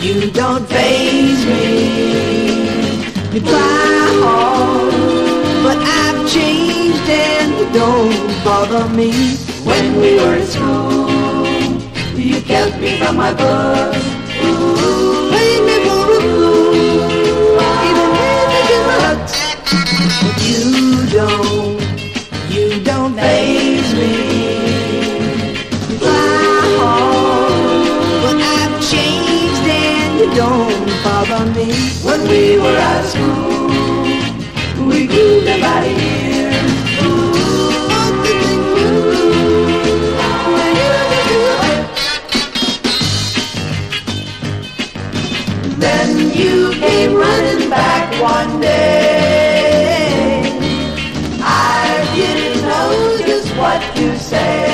You don't faze me. You try hard, but I've changed and you don't bother me. When we were in school, you kept me from my books. Played me for a fool, even made me kiss my hugs. But you don't faze me. You try hard, but I've changed and you don't bother me. When we were out of school, we grew about a year. Then you came running back one day. I didn't know just what to say.